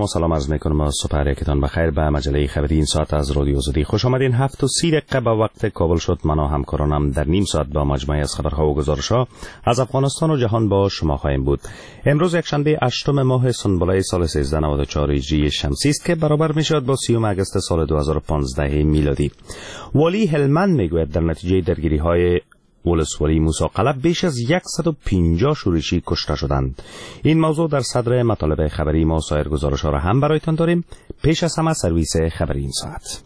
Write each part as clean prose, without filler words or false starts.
شما سلام عرض می‌کنم و صبح یکتان بخیر. به مجله خبری این ساعت از رادیو آزادی خوش آمدین. 7:30 به وقت کابل شد. من و همکارانم در نیم ساعت با مجموعه از خبرها و گزارش‌ها از افغانستان و جهان با شما خواهیم بود. امروز یکشنبه 8 ماه سنبله سال 1394 هجری شمسی است که برابر می‌شود با 30 آگوست سال 2015 میلادی. والی هلمند میگوید در نتیجه درگیری‌های ولسوالی موسی قلعه بیش از 150 شورشی کشته شدند. این موضوع در صدر مطالب خبری ما. سایر گزارش‌ها را هم برایتان داریم. پیش از همه سرویس خبری این ساعت.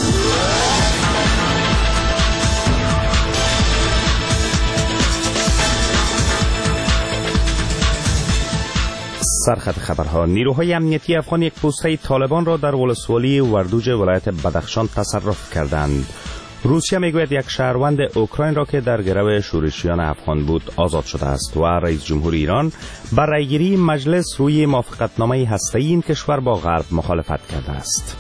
سرخط خبرها. نیروهای امنیتی افغان یک پوسته طالبان را در ولسوالی وردوج ولایت بدخشان تصرف کردند. روسیه میگوید یک شهروند اوکراین را که در گرو شورشیان افغان بود آزاد شده است و رئیس جمهور ایران بر رأیگیری مجلس روی موافقتنامه هسته‌ای این کشور با غرب مخالفت کرده است.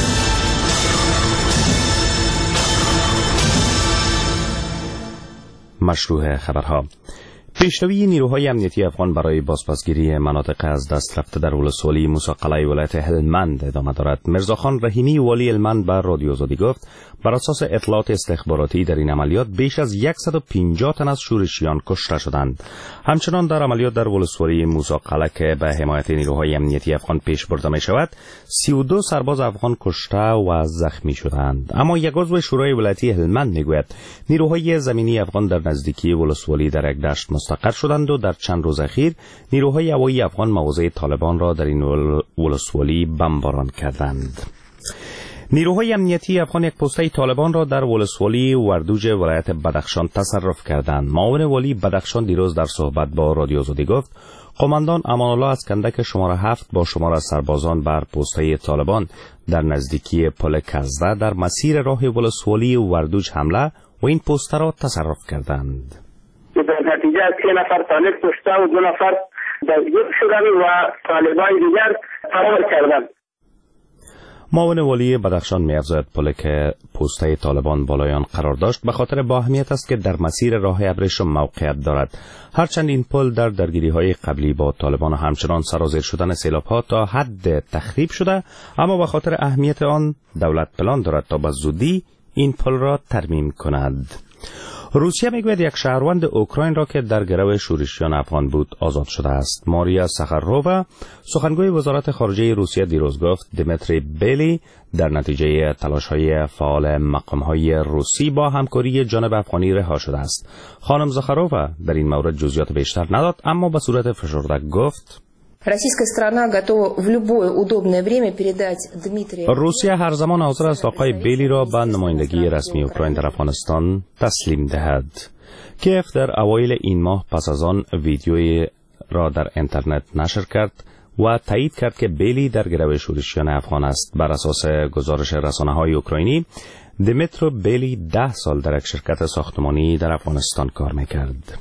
مشروع خبرها. پیشروی نیروهای امنیتی افغان برای بازپسگیری مناطق از دست رفته در ولسوالی موسی قلعه ولایت هلمند ادامه دارد. مرزاخان رحیمی والی هلمند به رادیو آزادی گفت بر اساس اطلاعات استخباراتی در این عملیات بیش از 150 تن از شورشیان کشته شدند. همچنان در عملیات در ولسوالی موسی قلعه که به حمایت نیروهای امنیتی افغان پیش برده می شود 32 سرباز افغان کشته و زخمی شدند. اما یک عضو شورای ولایتی هلمند میگوید نیروهای زمینی افغان در نزدیکی ولسوالی در یک دشت مستقر شدند و در چند روز اخیر نیروهای هوایی افغان مواضع طالبان را در این ولسوالی بمباران کردند. نیروهای امنیتی افغان یک پوسته طالبان را در ولسوالی وردوج ولایت بدخشان تصرف کردند. معاون والی بدخشان دیروز در صحبت با رادیو آزادی گفت قماندان امان الله از کندک شماره 7 با شمار سربازان بر پوسته طالبان در نزدیکی پل کزده در مسیر راه ولسوالی وردوج حمله و این پوسته را تصرف کردند. در نتیجه 3 نفر طالب کشته و 2 نفر دستگیر شدند و طالبان دیگر فرار کردند. معاون والی بدخشان می‌افزاید پلی که پوسته طالبان بالایان قرار داشت به خاطر با اهمیت است که در مسیر راه ابریشم موقعیت دارد. هرچند این پل در درگیری‌های قبلی با طالبان و همچنان سرازیر شدن سیلاب‌ها تا حد تخریب شده، اما به خاطر اهمیت آن دولت پلان دارد تا به زودی این پل را ترمیم کند. روسیه میگوید یک شهروند اوکراین را که در گرو شورشیان افغان بود آزاد شده است. ماریا سخرووا سخنگوی وزارت خارجه روسیه دیروز گفت دمیتری بیلی در نتیجه تلاش‌های فعال مقام‌های روسی با همکاری جانب افغانی رها شده است. خانم سخرووا در این مورد جزئیات بیشتر نداد، اما به صورت فشرده گفت روسیه هر زمان حاضر است آقای بیلی را به نمایندگی رسمی اوکراین در افغانستان تسلیم دهد. کیف در اوایل این ماه پس از آن ویدیویی را در اینترنت نشر کرد و تایید کرد که بیلی در گرو شورشیان افغان است. بر اساس گزارش رسانه‌های اوکراینی دمیترو بیلی 10 سال در یک شرکت ساختمانی در افغانستان کار می‌کرد.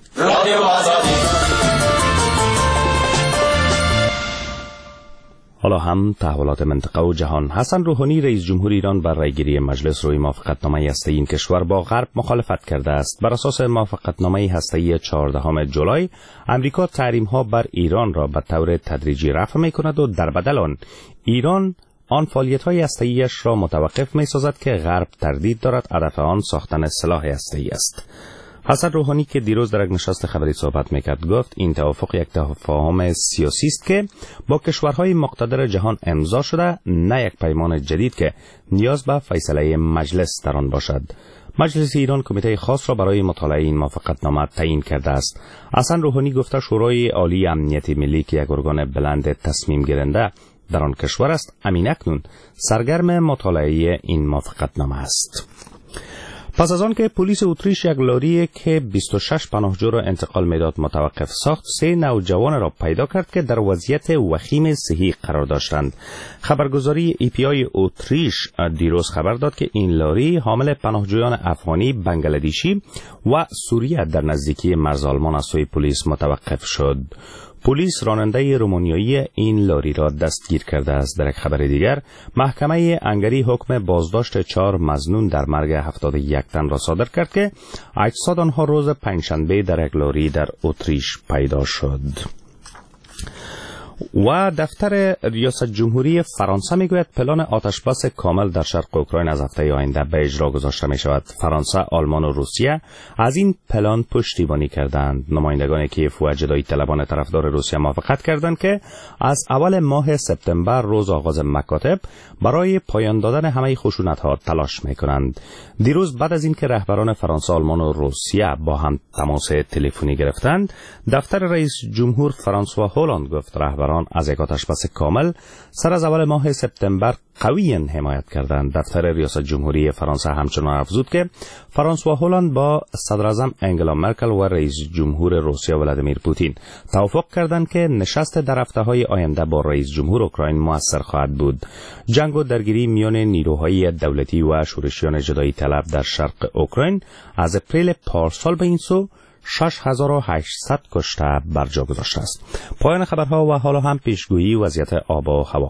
حالا هم تحولات منطقه و جهان. حسن روحانی رئیس جمهور ایران بر رأیگیری مجلس روی موافقتنامه هسته‌ای این کشور با غرب مخالفت کرده است. بر اساس موافقتنامه هسته‌ای 14 جولای امریکا تحریم‌ها بر ایران را به طور تدریجی رفع می‌کند و در بدل آن ایران آن فعالیت‌های هسته‌ای‌اش را متوقف می‌سازد که غرب تردید دارد هدف آن ساختن سلاح هسته‌ای است. حسن روحانی که دیروز در یک نشست خبری صحبت میکرد گفت این توافق یک تفاهم سیاسی است که با کشورهای مقتدر جهان امضا شده، نه یک پیمان جدید که نیاز به فیصله مجلس در آن باشد. مجلس ایران کمیته خاص را برای مطالعه این موافقتنامه تعیین کرده است. حسن روحانی گفته شورای عالی امنیت ملی که یک ارگان بلند تصمیم گیرنده در آن کشور است، اکنون سرگرم مطالعه این موافقتنامه است. پس از آن که پلیس اتریش یک لاری که 26 پناهجو را انتقال میداد متوقف ساخت، 3 نوجوان را پیدا کرد که در وضعیت وخیم صحی قرار داشتند. خبرگزاری EPI اتریش دیروز خبر داد که این لاری حامل پناهجویان افغانی، بنگلادشی و سوریه در نزدیکی مرز آلمان از سوی پلیس متوقف شد. پلیس راننده رومانیایی این لاری را دستگیر کرده است. در یک خبر دیگر محکمه هنگری حکم بازداشت 4 مظنون در مرگ 71 تن را صادر کرد که اجساد آنها روز پنجشنبه در یک لاری در اتریش پیدا شد. و دفتر ریاست جمهوری فرانسه میگوید پلان آتشبس کامل در شرق اوکراین از هفته آینده به اجرا گذاشته می شود. فرانسه، آلمان و روسیه از این پلان پشتیبانی کردند. نمایندگان کیف و جدایی طلبان طرفدار روسیه موافقت کردند که از اول ماه سپتامبر روز آغاز مکاتب برای پایان دادن همه خشونت‌ها تلاش می‌کنند. دیروز بعد از اینکه رهبران فرانسه، آلمان و روسیه با هم تماس تلفنی گرفتند، دفتر رئیس جمهور فرانسوا هولند گفت رهبران از یک آتشبس کامل سر از اول ماه سپتامبر قویاً حمایت کردند. دفتر ریاست جمهوری فرانسه همچنان افزود که فرانسوا هولند با صدراعظم انگلا مرکل و رئیس جمهور روسیه ولادیمیر پوتین توافق کردند که نشست در هفته‌های آینده با رئیس جمهور اوکراین موثر خواهد بود. جنگ و درگیری میان نیروهای دولتی و شورشیان جدایی طلب در شرق اوکراین از اپریل پارسال به این سو 6800 کشته بر جا گذاشته است. پایان خبرها و حالا هم پیشگویی وضعیت آب و هوا.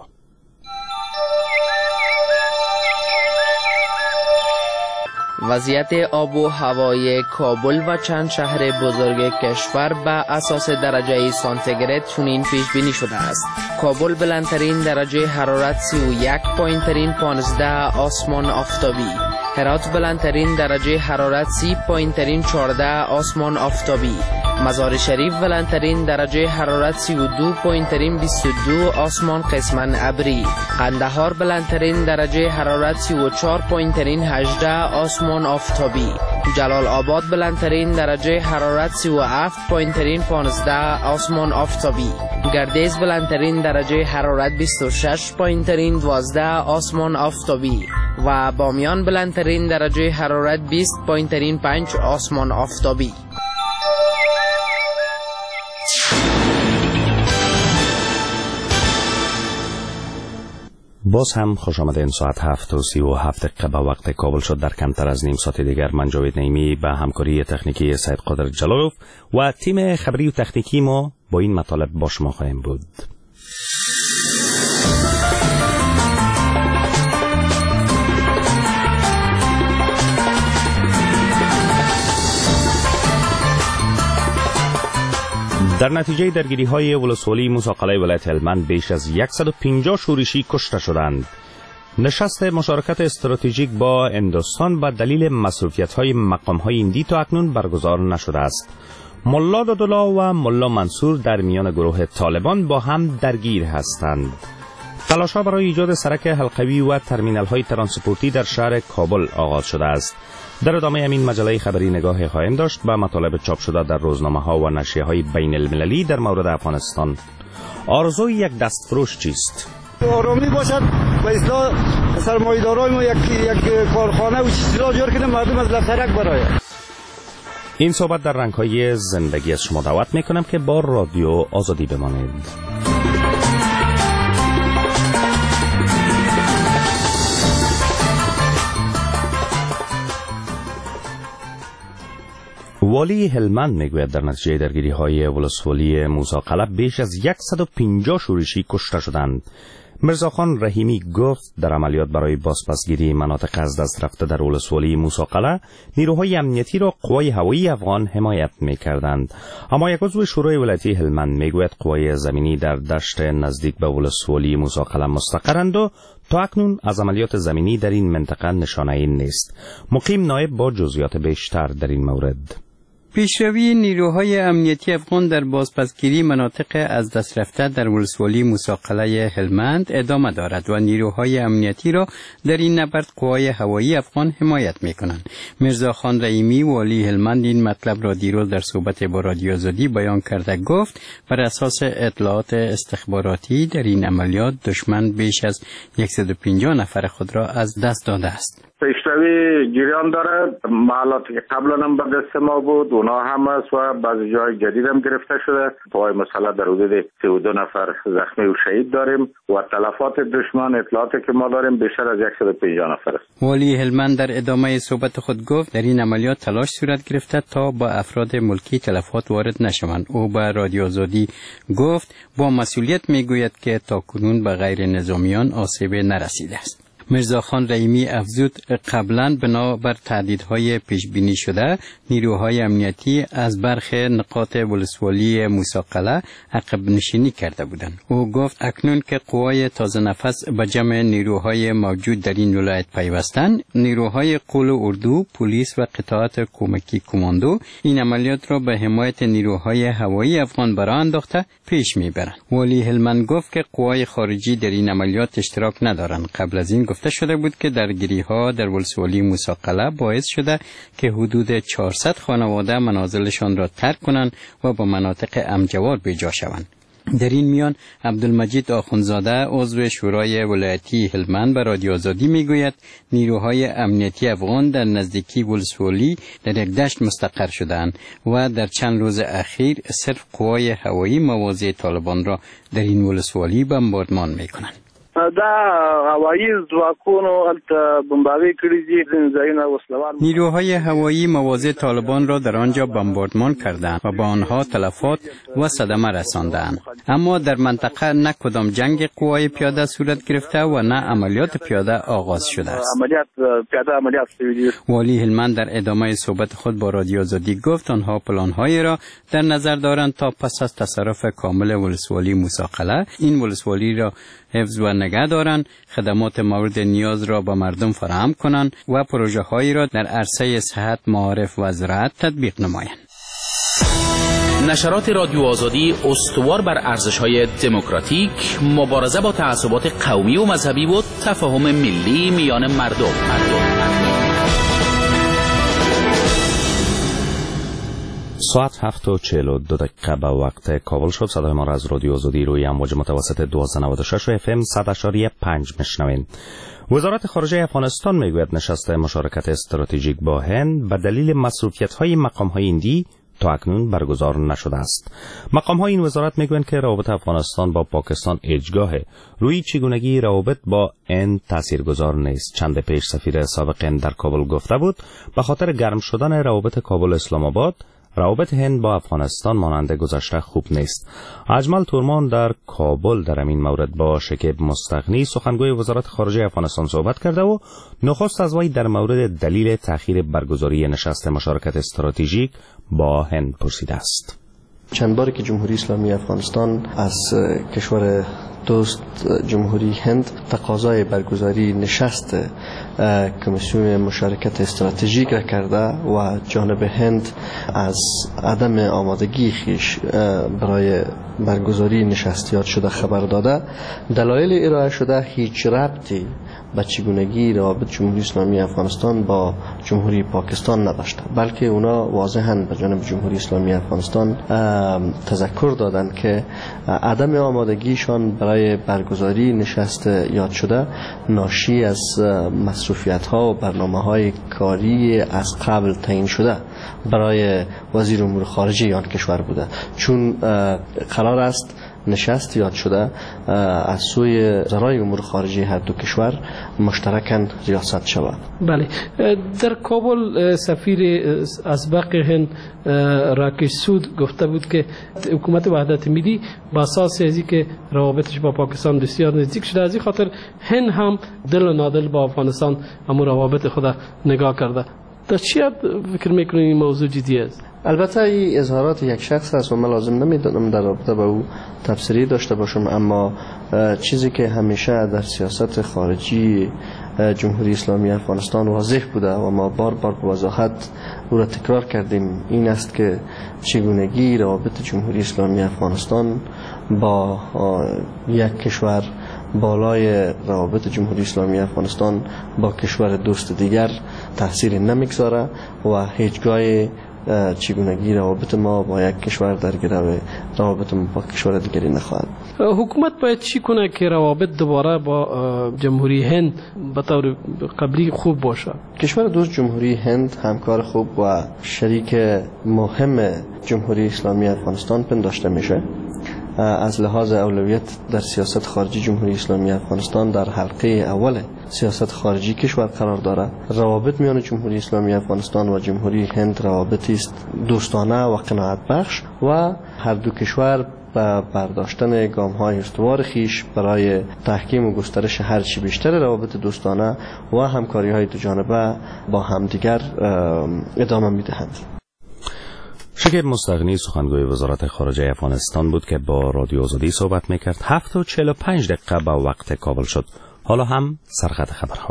وضعیت آب و هوای کابل و چند شهر بزرگ کشور به اساس درجه سانتیگراد چنین پیش بینی شده است. کابل بلندترین درجه حرارت 31 پایین ترین 15 آسمان آفتابی. هرات بلندترین درجه حرارت 30 پایین ترین 14 آسمان آفتابی. مزار شریف بلندترین درجه حرارت 32 پایین ترین 22 آسمان قسماً ابری. قندهار بلندترین درجه حرارت 34 پایین ترین 18 آسمان آفتابی. جلال آباد بلندترین درجه حرارت 37 پایین ترین 15 آسمان آفتابی. گردیز بلندترین درجه حرارت 26 پایین ترین 12 آسمان آفتابی و بامیان بلندترین درجه حرارت 20 پایین ترین 5 آسمان آفتابی. باز هم خوش آمدین. ساعت 7:37 به وقت کابل شد. در کمتر از نیم ساعت دیگر من جاوید نعیمی به همکاری تکنیکی سید قادر جلالوف و تیم خبری و تکنیکی ما با این مطالب با شما خواهیم بود. در نتیجه درگیری‌های ولسوالی موسی ولایت هلمند بیش از 150 شورشی کشته شدند. نشست مشارکت استراتژیک با هندوستان به دلیل مصروفیت‌های مقام‌های هندی تا اکنون برگزار نشده است. ملا دادالله و ملا منصور در میان گروه طالبان با هم درگیر هستند. تلاش‌ها برای ایجاد سرک حلقوی و ترمینال‌های ترانسپورتی در شهر کابل آغاز شده است. در ادامه همین مجله خبری نگاه خواهیم داشت به مطالب چاپ شده در روزنامه‌ها و نشریه‌های بین المللی در مورد افغانستان. آرزوی یک دستفروش چیست؟ آرامی باشد و اصلاح سرمایه‌دارای ما یک کارخانه و چیزا جور کنه مردم از لفترک برآید. این صحبت در رنگ‌های زندگی از شما دعوت می‌کنم که با رادیو آزادی بمانید. والی هلمند میگوید در نتیجه درگیری‌های ولسوالی موسی قلب بیش از 150 شورشی کشته شدند. مرزاخان رحیمی گفت در عملیات برای بازپسگیری مناطق از دست رفته در ولسوالی موسی قلب نیروهای امنیتی را قوای هوایی افغان حمایت می‌کردند. اما یک عضو شورای ولایتی هلمند میگوید قوای زمینی در دشت نزدیک به ولسوالی موسی قلب مستقرند و تا اکنون از عملیات زمینی در این منطقه نشانه‌ای نیست. مقیم نایب با جزئیات بیشتر در این مورد. پیشروی نیروهای امنیتی افغان در بازپسگیری مناطق از دست رفته در ولسوالی موسی قلعه هلمند ادامه دارد و نیروهای امنیتی را در این نبرد قوای هوایی افغان حمایت می‌کنند. مرزاخان رحیمی والی هلمند این مطلب را دیروز در صحبت با رادیو آزادی بیان کرده گفت بر اساس اطلاعات استخباراتی در این عملیات دشمن بیش از 150 نفر خود را از دست داده است. پیشروی جریان داره. محلاتی که قبلا هم به دست ما بود اونا هم است و بعضی جای جدید هم گرفته شده. پای مسئله در حدود 32 نفر زخمی و شهید داریم و تلفات دشمن اطلاعاتی که ما داریم بیشتر از 150 نفر است. والی هلمند در ادامه صحبت خود گفت در این عملیات تلاش صورت گرفته تا با افراد ملکی تلفات وارد نشوند. او به رادیو آزادی گفت با مسئولیت میگوید که تاکنون به غیر نظامیان آسیب نرسیده است. میرزاخان رحیمی افزود قبلا بنابر تهدیدهای پیش بینی شده نیروهای امنیتی از برخی نقاط ولسوالی موسی عقب نشینی کرده بودند. او گفت اکنون که قوای تازه نفس به جمع نیروهای موجود در این ولایت پیوستند، نیروهای قول و اردو، پلیس و قطعات کمکی کماندو این عملیات را به حمایت نیروهای هوایی افغان برآ انداخته پیش میبرند. والی هلمند گفت که قوای خارجی در این عملیات اشتراک ندارند. قبل از این گفته شده بود که درگیری‌ها در ولسوالی موسی باعث شده که حدود 400 خانواده منازلشان را ترک کنند و به مناطق امجوار بجا شوند. در این میان عبدالمجید آخونزاده عضو شورای ولایتی هلمند به رادیو آزادی میگوید نیروهای امنیتی افغان در نزدیکی ولسوالی در یک دشت مستقر شدند و در چند روز اخیر صرف قوای هوایی مواضع طالبان را در این ولسوالی بمباردمان میکنند. دا هوایی ځواکونو البته بمباوی کړي دي ځایونه وسلوال. نیروهای هوایی مواضع طالبان را در آنجا بمباردمان کردند و با آنها تلفات و صدمه رساندند. اما در منطقه نه کدام جنگ قوای پیاده صورت گرفته و نه عملیات پیاده آغاز شده است. عملیات والی هلمند در ادامه صحبت خود با رادیو آزادی گفت آنها پلان‌هایی را در نظر دارند تا پس از تصرف کامل ولسوالی موسی این ولسوالی را حفظ و نگه دارند، خدمات مورد نیاز را به مردم فراهم کنند و پروژه هایی را در عرصه صحت، معارف و زراعت تطبیق نمایند. نشرات رادیو آزادی استوار بر ارزش‌های دموکراتیک، مبارزه با تعصبات قومی و مذهبی و تفاهم ملی میان مردم. ساعت 7:42 به وقت کابل شد. صدای ما را از رادیو آزادی روی امواج متوسط 1296 و FM 100.5 میشنوین. وزارت خارجه افغانستان میگوید نشست مشارکت استراتژیک با هند به دلیل مصروفیت‌های مقام‌های هندی تا اکنون برگزار نشده است. مقام‌های این وزارت میگویند که روابط افغانستان با پاکستان اجگاه روی چگونگی روابط با هند تاثیرگذار نیست. چند پیش سفیر سابق هند در کابل گفته بود به خاطر گرم شدن روابط کابل اسلام آباد روابط هند با افغانستان مانند گذشته خوب نیست. اجمل تورمان در کابل در این مورد با شکیب مستغنی سخنگوی وزارت خارجه افغانستان صحبت کرده و نخست از وی در مورد دلیل تأخیر برگزاری نشست مشارکت استراتژیک با هند پرسیده است. چند باری که جمهوری اسلامی افغانستان از کشور دوست جمهوری هند تقاضای برگزاری نشست کمیسیون مشارکت استراتژیک را کرده و جانب هند از عدم آمادگی خیش برای برگزاری نشستیات شده خبر داده. دلایل ارائه شده هیچ ربطی به چگونگی روابط جمهوری اسلامی افغانستان با جمهوری پاکستان نداشته، بلکه اونا واضحاً به جانب جمهوری اسلامی افغانستان تذکر دادند که عدم آمادگیشان برای برگزاری نشست یاد شده ناشی از مصروفیت‌ها و برنامه‌های کاری از قبل تعیین شده برای وزیر امور خارجه آن کشور بوده، چون قرار است نشست یاد شده از سوی وزرای امور خارجه هر دو کشور مشترکاً ریاست شود. بله، در کابل سفیر اسبق هند راکش سود گفته بود که حکومت وحدت ملی با اساس ازی که روابطش با پاکستان بسیار نزدیک شده، از این خاطر هند هم دل و نادل با افغانستان امور روابط خود نگاه کرده. تا چی فکر میکنید این موضوع جدی است؟ البته این اظهارات یک شخص است و من لازم نمیدونم در رابطه با او تفسیری داشته باشم، اما چیزی که همیشه در سیاست خارجی جمهوری اسلامی افغانستان واضح بوده و ما بار بار به وضاحت او را تکرار کردیم این است که چگونگی روابط جمهوری اسلامی افغانستان با یک کشور بالای روابط جمهوری اسلامی افغانستان با کشور دوست دیگر تاثیر نمیگذاره و هیچگاه چگونگی روابط ما با یک کشور در گرو روابط ما با کشور دیگری نخواهد. حکومت باید چی کنه که روابط دوباره با جمهوری هند به طور قبلی خوب باشه؟ کشور دوست جمهوری هند همکار خوب و شریک مهم جمهوری اسلامی افغانستان پنداشته میشه. از لحاظ اولویت در سیاست خارجی جمهوری اسلامی افغانستان در حلقه اول سیاست خارجی کشور قرار دارد. روابط میان جمهوری اسلامی افغانستان و جمهوری هند روابطی است دوستانه و قناعت بخش و هر دو کشور و برداشتن گام‌های استوار خیش برای تحکیم و گسترش هرچی بیشتر روابط دوستانه و همکاری‌های دوجانبه با همدیگر ادامه می‌دهند. شکیب مستغنی سخنگوی وزارت خارجه افغانستان بود که با رادیو آزادی صحبت میکرد. 7:45 با وقت کابل شد. حالا هم سرخط خبرها.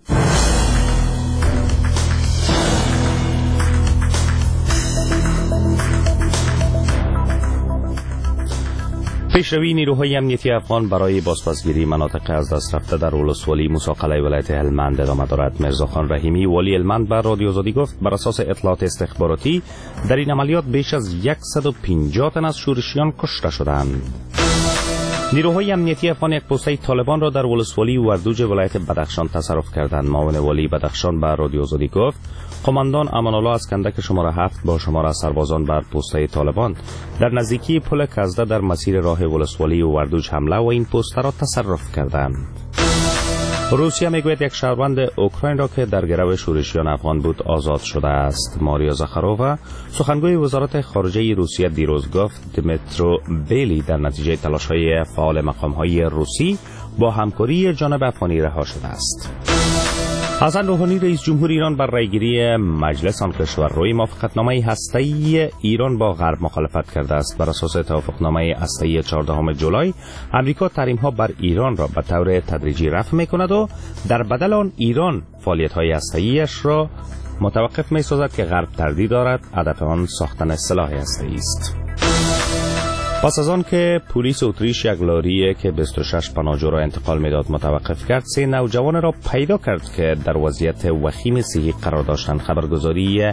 پیشروی نیروهای امنیتی افغان برای بازپسگیری مناطق از دست رفته در ولسوالی موسی ولایت هلمند ادامه دارد. میرزاخان رحیمی والی هلمند بر رادیو آزادی گفت بر اساس اطلاعات استخباراتی در این عملیات بیش از 150 تن از شورشیان کشته شدند. نیروهای امنیتی افغان یک پوسته طالبان را در ولسوالی وردوج ولایت بدخشان تصرف کردند. معاون والی بدخشان بر رادیو آزادی گفت قماندان امان الله اسکندک شماره 7 با شماره سربازان بر پوسته طالبان در نزدیکی پل کزده در مسیر راه ولسوالی وردوج حمله و این پوسته را تصرف کردند. روسیه میگوید یک شهروند اوکراین را که در گرو شورشیان افغان بود آزاد شده است. ماریا زاخارووا سخنگوی وزارت خارجه روسیه دیروز گفت دمیترو بیلی در نتیجه تلاش‌های فعال مقام‌های روسی با همکاری جانب افغانی رها شده است. حسن روحانی رئیس جمهور ایران بر رایگیری مجلس آن کشور روی موافقتنامه هسته‌ای ایران با غرب مخالفت کرده است. بر اساس توافقنامه هسته‌ای 14 جولای امریکا تحریم‌ها بر ایران را به طور تدریجی رفع می‌کند و در بدل آن ایران فعالیت‌های هسته‌ایش را متوقف می‌سازد که غرب تردید دارد هدف آن ساختن سلاح هسته‌ای است. پس از آن که پلیس اتریش یک لاری که 26 پناهجو را انتقال میداد متوقف کرد، 3 نوجوان را پیدا کرد که در وضعیت وخیم صحی قرار داشتند. خبرگزاری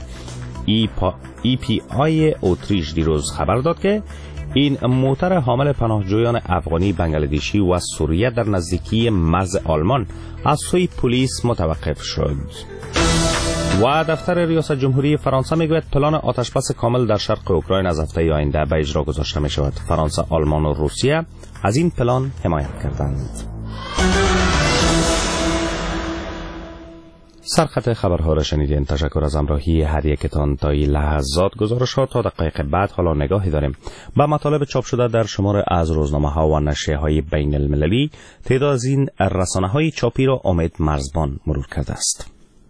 EPI اتریش دیروز خبر داد که این موتر حامل پناهجویان افغانی، بنگلادشی و سوریه در نزدیکی مرز آلمان از سوی پلیس متوقف شد. و دفتر ریاست جمهوری فرانسه میگوید پلان آتشبس کامل در شرق اوکراین از هفته آینده به اجرا گذاشته می شود. فرانسه، آلمان و روسیه از این پلان حمایت کردند. سرخط خبرها را شنیدین. تشکر از همراهی هر یکتان تا این لحظات. گزارش‌ها تا دقایق بعد. حالا نگاهی داریم به مطالب چاپ شده در شمار از روزنامه‌ها و نشریه‌های بین المللی. تعداد از این رسانه‌های چاپی را امید مرزبان مرور کرده است.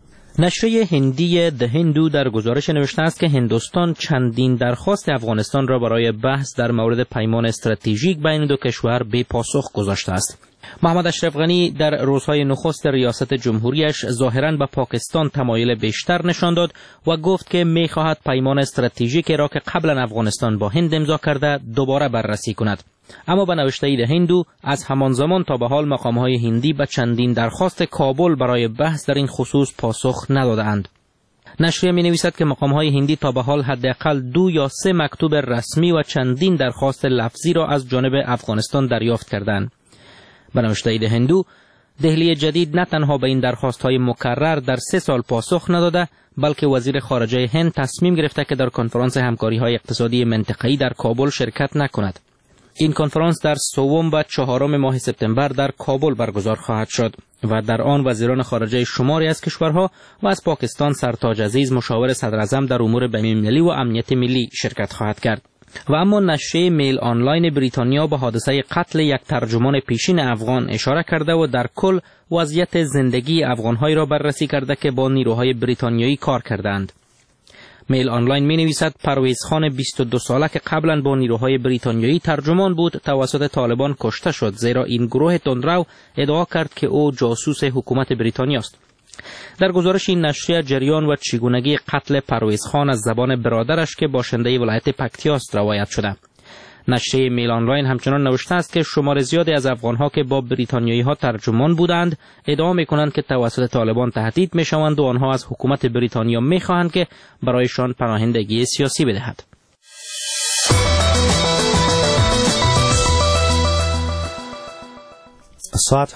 نشریه هندی د هندو در گزارش نوشته است که هندوستان چندین درخواست افغانستان را برای بحث در مورد پیمان استراتژیک بین دو کشور بی پاسخ گذاشته است. محمد اشرف غنی در روزهای نخست ریاست جمهوریش ظاهراً به پاکستان تمایل بیشتر نشان داد و گفت که می‌خواهد پیمان استراتژیکی را که قبلا افغانستان با هند امضا کرده دوباره بررسی کند. اما به نوشته د هندو از همان زمان تا به حال مقام‌های هندی به چندین درخواست کابل برای بحث در این خصوص پاسخ ندادند. نشریه می‌نویسد که مقام‌های هندی تا به حال حداقل 2 یا 3 مکتوب رسمی و چندین درخواست لفظی را از جانب افغانستان دریافت کردند. به نوشته د هندو، دهلی جدید نه تنها به این درخواست‌های مکرر در 3 سال پاسخ نداده، بلکه وزیر خارجه هند تصمیم گرفته که در کنفرانس همکاری‌های اقتصادی منطقه‌ای در کابل شرکت نکند. این کنفرانس در 3 و 4 ماه سپتامبر در کابل برگزار خواهد شد و در آن وزیران خارجه شماری از کشورها و از پاکستان سرتاج عزیز مشاور صدراعظم در امور بین‌المللی و امنیت ملی شرکت خواهد کرد. و اما نشریه میل آنلاین بریتانیا به حادثه قتل یک ترجمان پیشین افغان اشاره کرده و در کل وضعیت زندگی افغان‌های را بررسی کرده که با نیروهای بریتانیایی کار کردند. میل آنلاین می نویسد پرویز خان 22 ساله که قبلا با نیروهای بریتانیایی ترجمان بود توسط طالبان کشته شد، زیرا این گروه تندرو ادعا کرد که او جاسوس حکومت بریتانیا است. در گزارش این نشریه جریان و چگونگی قتل پرویز خان از زبان برادرش که باشنده ولایت پکتیاست روایت شده. نشریه میل آنلاین همچنان نوشته است که شمار زیادی از افغانها که با بریتانیایی‌ها ترجمان بودند ادعا می‌کنند که توسط طالبان تهدید می‌شوند و آنها از حکومت بریتانیا می‌خواهند که برایشان پناهندگی سیاسی بدهد. ساعت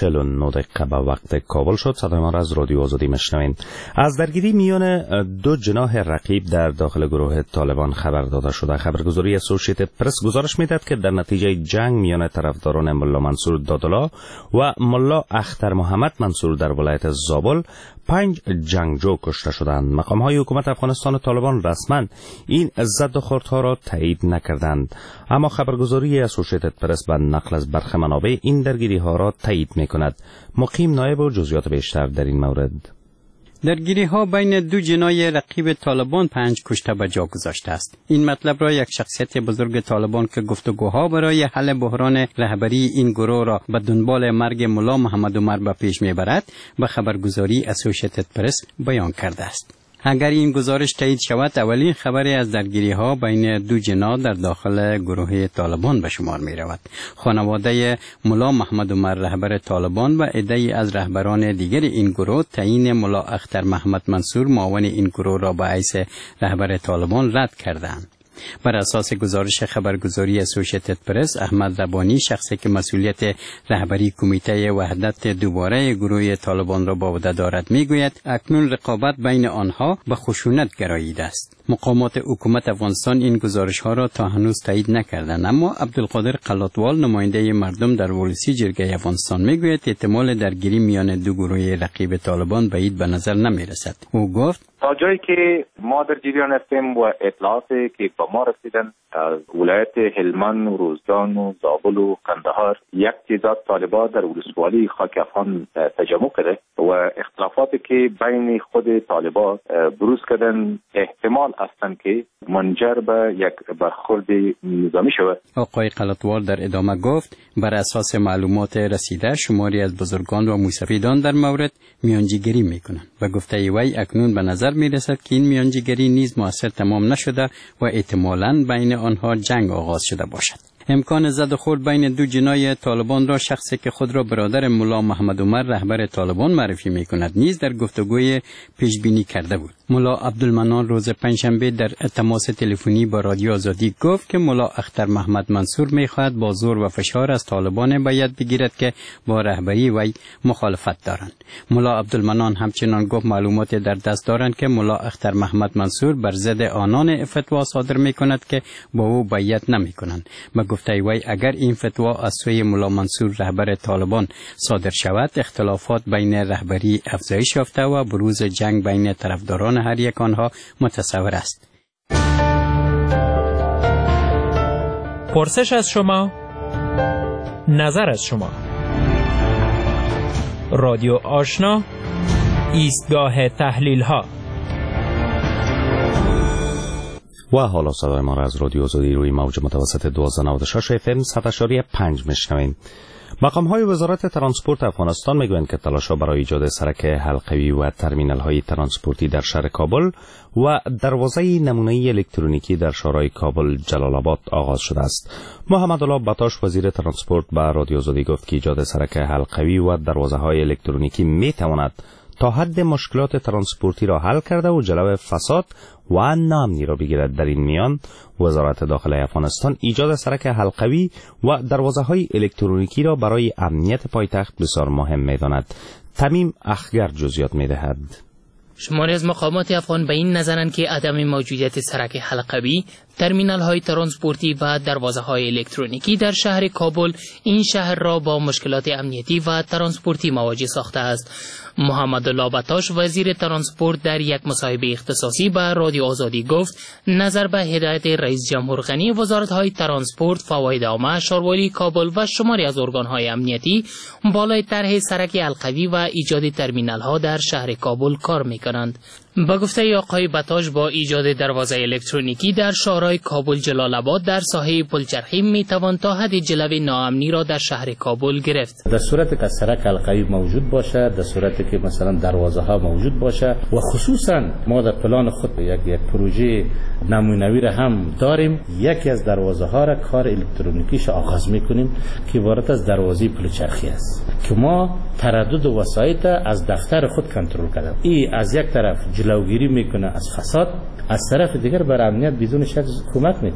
7:49 به وقت کابل شد. صدای ما را از رادیو آزادی میشنوین. از درگیری میان دو جناح رقیب در داخل گروه طالبان خبر داده شده. خبرگزاری اسوسییتد پرس گزارش میداد که در نتیجه جنگ میان طرفداران ملا منصور دادلا و ملا اختر محمد منصور در ولایت زابل 5 جنگجو کشته شدند. مقام‌های حکومت افغانستان و طالبان رسما این زد و خوردها را تایید نکردند، اما خبرگزاری اسوسییتد پرس به نقل از برخی منابع این درگیری‌ها را تایید می‌کند. مقیم نایب و جزئیات بیشتر در این مورد. درگیری‌ها بین دو جناح رقیب طالبان 5 کشته به جا گذاشته است. این مطلب را یک شخصیت بزرگ طالبان که گفتگوها برای حل بحران رهبری این گروه را به دنبال مرگ ملا محمد عمر به پیش میبرد به خبرگزاری اسوسییتد پرس بیان کرده است. اگر این گزارش تایید شود، اولین خبری از درگیری‌ها بین دو جناح در داخل گروه طالبان به شمار می‌رود. خانواده ملا محمد عمر رهبر طالبان و عده‌ای از رهبران دیگر این گروه تعیین ملا اختر محمد منصور معاون این گروه را به حیث رهبر طالبان رد کردند. بر اساس گزارش خبرگزاری اسوسییتد پرس، احمد ربانی، شخصی که مسئولیت رهبری کمیته وحدت دوباره گروه طالبان را به عهده دارد، میگوید اکنون رقابت بین آنها به خشونت گراییده است. مقامات حکومت افغانستان این گزارش ها را تا هنوز تایید نکردند، اما عبدالقادر قلاتوال، نماینده مردم در ولسی جرگه افغانستان، میگوید احتمال درگیری میان دو گروه رقیب طالبان بعید به نظر نمیرسد. او گفت تا جایی که ما در جریان هستیم و اطلاعاتی که به ما رسیدن از ولایت هلمند و روزگان و زابل و قندهار، یک تعداد طالبان در ولسوالی خاک افغان تجمع کرده و اختلافاتی که بین خود طالبان بروز کردن احتمال هستند که منجر به یک برخورد نظامی شود. آقای قلاتوال در ادامه گفت بر اساس معلومات رسیده شماری از بزرگان و موسفیدان در مورد میانجیگری میکنند و گفته وی اکنون به نظر میرسد که این میانجیگری نیز مؤثر تمام نشده و احتمالاً بین آنها جنگ آغاز شده باشد. امکان زد و خورد بین دو جناح طالبان را شخصی که خود را برادر ملا محمد عمر رهبر طالبان معرفی میکند نیز در گفتگوی پیش بینی کرده بود. ملا عبدالمنان روز پنجشنبه در تماس تلفنی با رادیو آزادی گفت که ملا اختر محمد منصور میخواهد با زور و فشار از طالبان باید بگیرد که با رهبری وی مخالفت دارند. ملا عبدالمنان همچنان گفت معلومات در دست دارند که ملا اختر محمد منصور بر ضد آنان فتوا صادر میکند که با او بیعت نمیکنند. گفته وی اگر این فتوا از سوی ملا منصور رهبر طالبان صادر شود، اختلافات بین رهبری افزایش یافته و بروز جنگ بین طرفداران هر یک آنها متصور است. پرسش از شما، نظر از شما. رادیو آشنا، ایستگاه تحلیل ها. و حالا صدای ما را از رادیو آزادی روی موج متوسط 1296 FM 100.5 میشنویم. مقام‌های وزارت ترانسپورت افغانستان میگویند که تلاش‌ها برای ایجاد سرک حلقوی و ترمینال‌های ترانسپورتی در شهر کابل و دروازه نمونه‌ای الکترونیکی در شهرهای کابل، جلال آباد آغاز شده است. محمد الله بطاش، وزیر ترانسپورت، به رادیو آزادی گفت که ایجاد سرک حلقوی و دروازه‌های الکترونیکی میتواند تا حد مشکلات ترانسپورتی را حل کرده و جلو فساد و ناامنی را بگیرد. در این میان وزارت داخله افغانستان ایجاد سرک حلقوی و دروازه‌های الکترونیکی را برای امنیت پایتخت بسیار مهم می‌داند. تمیم اخگر جزئیات می‌دهد. شماری از مقامات افغان به این نظرند که عدم موجودیت سرک حلقوی، ترمینال های ترانسپورتی و دروازه های الکترونیکی در شهر کابل این شهر را با مشکلات امنیتی و ترانسپورتی مواجه ساخته است. محمد الله بطاش، وزیر ترانسپورت، در یک مصاحبه اختصاصی به رادیو آزادی گفت نظر به هدایت رئیس جمهور غنی، وزارت های ترانسپورت، فواید عامه، شهروالی کابل و شماری از ارگان های امنیتی بالای طرح سرک حلقوی و ایجاد ترمینال ها در شهر کابل کار میکنند. با گفته آقای بطاش، با ایجاد دروازه الکترونیکی در شهرهای کابل، جلال آباد در ساحه پلچرخی میتوان تا حد جلو ناامنی را در شهر کابل گرفت. در صورتی که سرک حلقوی موجود باشه، در صورتی که مثلا دروازه ها موجود باشه و خصوصا ما در پلان خود یک پروژه نمونه‌ای را هم داریم، یکی از دروازه ها را کار الکترونیکیش آغاز میکنیم که عبارت از دروازه پلچرخی است که ما تردد وسایط از دفتر خود کنترل کردیم. این از یک طرف جلوگیری میکنه از فساد، از طرف دیگر بر امنیت بدون شک کمک میکنه.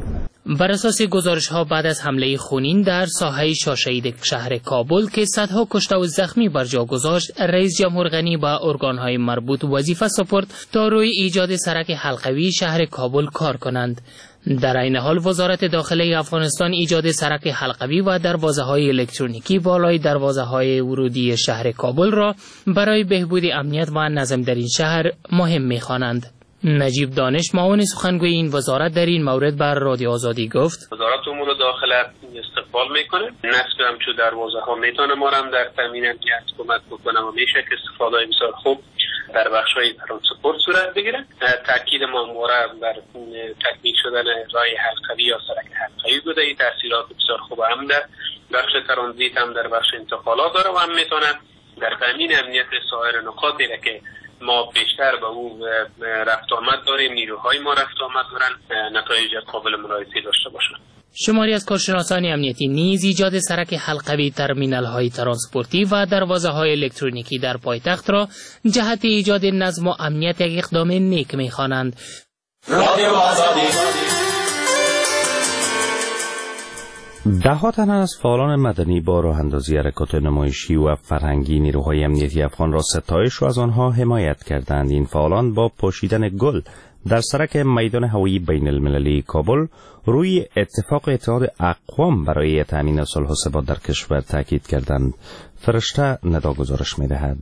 بر اساس گزارش‌ها بعد از حمله خونین در ساحه شاشه‌ای شهر کابل که صدها کشته و زخمی بر جا گذاشت، رئیس جمهور غنی با ارگان‌های مربوط وظیفه سپرد تا روی ایجاد سرک حلقوی شهر کابل کار کنند. در این حال وزارت داخله افغانستان ایجاد سرک حلقوی و دروازه‌های الکترونیکی بالای دروازه‌های ورودی شهر کابل را برای بهبود امنیت و نظم در این شهر مهم می‌خوانند. نجیب دانش معاون سخنگوی این وزارت در این مورد بر رادیو آزادی گفت: وزارت امور داخله استقبال میکنه، نصب همچو دروازه‌ها میتونه ما هم در تامین امنیت کمک بکنه و میشه که استفاده بسیار خوب در بخش‌های ترانسپورت صورت بگیره. تاکید ما بر تکمیل شدن راه حلقوی یا سرک حلقوی بوده. این تاثیرات بسیار خوب هم در بخش ترانزیت هم در بخش انتقالات داره و هم میتونه در تامین امنیت سایر نقاطی که ما بیشتر به او رفت آمد داریم، نیروهای ما رفت آمد دارن، نتایج قابل ملاحظه داشته باشن. شماری از کارشناسان امنیتی نیز ایجاد سرک حلقوی، ترمینال‌های ترانسپورتی و دروازه‌های الکترونیکی در پایتخت را جهت ایجاد نظم و امنیت یک اقدام نیک می‌خوانند. ده‌ها تن از فعالان مدنی با راه اندازی حرکات نمایشی و فرهنگی نیروهای امنیتی افغان را ستایش و از آنها حمایت کردند. این فعالان با پاشیدن گل در سرک میدان هوایی بین المللی کابل روی اتفاق اتحاد اقوام برای تأمین صلح و ثبات در کشور تاکید کردند. فرشته ندا گزارش می‌دهد.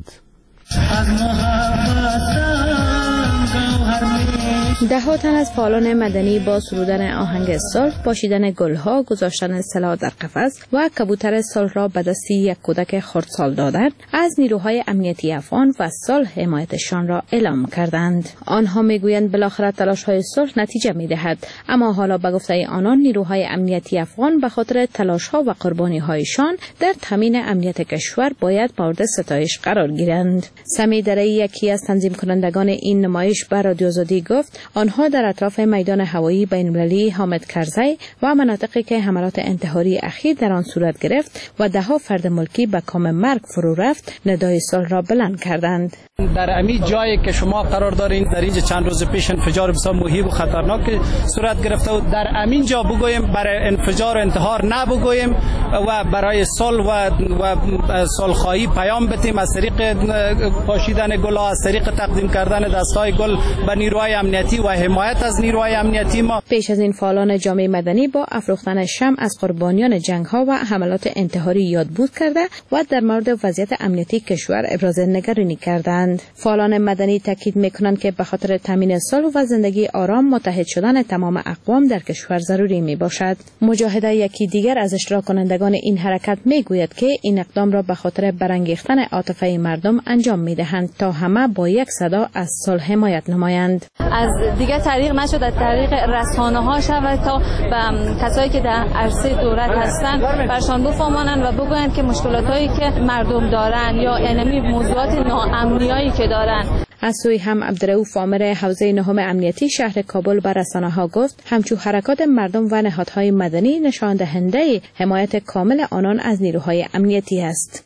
ده‌ها تن از فعالان مدنی با سرودن آهنگ صلح، پاشیدن گلها، گذاشتن سلاح در قفس و کبوتر صلح را به دستی یک کودک خردسال دادن از نیروهای امنیتی افغان و صلح حمایتشان را اعلام کردند. آنها میگویند بالاخره تلاش‌های صلح نتیجه می‌دهد، اما حالا به گفته آنان نیروهای امنیتی افغان به خاطر تلاش‌ها و قربانی‌هایشان در تامین امنیت کشور باید مورد ستایش قرار گیرند. سمی درایی، یکی از تنظیم کنندگان این نمایش، به رادیو آزادی گفت آنها در اطراف میدان هوایی بین‌المللی حامد کرزی و مناطقی که حملات انتحاری اخیر در آن صورت گرفت و ده‌ها فرد ملکی به کام مرگ فرو رفت، ندای صلح را بلند کردند. در همین جایی که شما قرار دارین، در اینجا چند روز پیش انفجار بسیار مهیب و خطرناک صورت گرفته و در همین جا بگویم برای انفجار و انتحار نبگویم و برای صلح و صلح‌خواهی پیام بدیم از طریق پاشیدن گل‌ها، از طریق تقدیم کردن دستای گل به نیروهای امنیتی و حمایت از نیروهای امنیتی ما. پیش از این فعالان جامعه مدنی با افروختن شمع از قربانیان جنگ‌ها و حملات انتحاری یادبود کرده و در مورد وضعیت امنیتی کشور ابراز نگرانی کردند. فعالان مدنی تاکید می‌کنند که به خاطر تامین صلح و زندگی آرام متحد شدن تمام اقوام در کشور ضروری میباشد. مجاهده یکی دیگر از اشتراک کنندگان این حرکت میگوید که این اقدام را به خاطر برانگیختن عاطفه مردم انجام میدهند تا همه با یک صدا از صلح حمایت نمایند. از دیگه طریق نشد، از طریق رسانه‌ها شود تا به کسایی که در عرصه دولت هستند برشان بفهمانند و بگویند که مشکلاتایی که مردم دارن یا یعنی موضوعات ناامنیایی که دارن. از سوی هم عبدالرؤوف آمر حوزه نهم امنیتی شهر کابل به رسانه‌ها گفت همچون حرکات مردم و نهادهای مدنی نشان دهنده حمایت کامل آنان از نیروهای امنیتی است.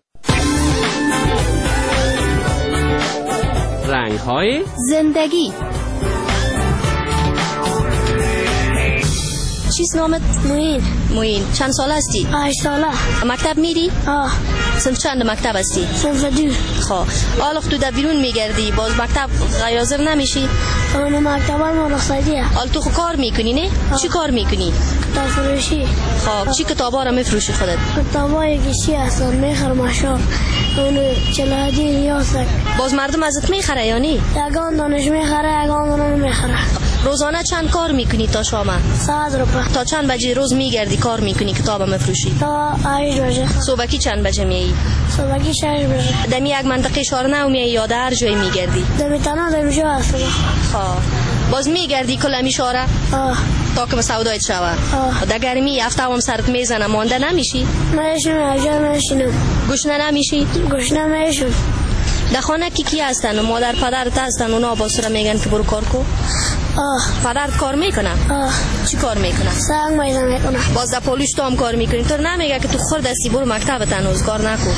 رنگ‌های زندگی. چیست نامت؟ موین. چند سال هستی؟ 8 ساله. مکتب میری؟ صنف چند مکتب هستی؟ صنف 2. خب حالا تو در بیرون میگردی، باز مکتب غیازر نمیشی؟ اون مکتب ما رخصتیه. حالا تو کار میکنی نه؟ چی کار میکنی؟ کتاب فروشی. خب چی کتابا رو میفروشی خودت؟ کتابای کشی هستن میخرم اشار. اون چلادی یاسک. باز مردم ازت میخره یا نه؟ یگان دانش میخره، یگان دانش میخره. روزانه چند کار میکنی تا شام؟ 100 روپیه. تا چند بجه روز میگردی کار میکنی کتاب میفروشی؟ تا 8 بجه. صبحی چند بجه میایی؟ صبحی 6 بجه. دمی یک منطقه شارنو میایی یا در هر جایی میگردی؟ دمی تنها دمیجا هستم. باز میگردی کل شاره؟ تا که به سودایت شوه. در گرمی هفته هم سرت میزنه مانده نمیشی؟ نمیشونم. گشنه نمیشی؟ گشنه میشون. در خانه کی هستن؟ مادر پدرت هستن؟ اونا با سر میگن که برو کار کو؟ پدرت کار میکنه؟ چی کار میکنه؟ سنگ میزن میکنه. باز در پولش تو هم کار میکنی؟ تو نمیگه که تو خورد هستی برو مکتبت هنوز کار نکن؟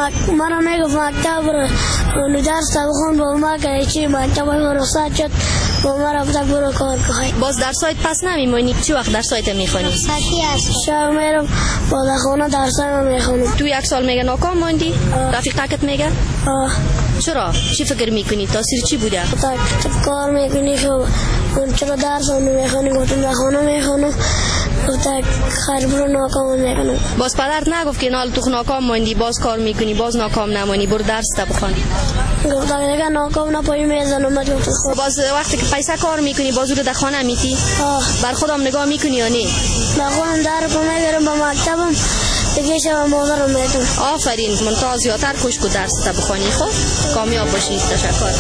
من میگفت مکتب برو درس بخون با ما که چی مکتب رخصت شد ماما رفته برو کار کنی. باز در سایت پس نمیمونی؟ چی وقت در سایت میخونی؟ ساعتی است. شب میرم بالا خونه درسم میخونم. تو 1 سال میگه ناکام موندی؟ رفیقتت میگه؟ چرا؟ چی فکر میکنی؟ تاثیر چی بوده؟ کار میکنی خب چرا درس نمیخونی؟ گفتم در خونه میخونم. گفت خیر برو ناکام میکنم. باز پدرت نگفت که نال تو ناکام موندی باز کار میکنی باز ناکام نمونی برو درس تا بخوان؟ گفت اگه ناکام نپایی میزنم. باز وقتی که پیسه کار میکنی باز رو در خانه میتی؟ بر خودم نگاه میکنی یا نه؟ بر خودم در پا میگیرم با مکتبم دیگه شب مادرم میتونم. آفرین منتها زیادتر کوشش کو درس تا بخوانی. خب کامیاب باشی. تشکر.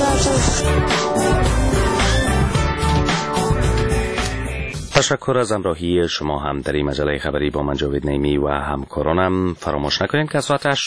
تشکر از همراهی شما هم در این مجله خبری با من جاوید نعیمی و همکارانم. فراموش نکنید که از ساعت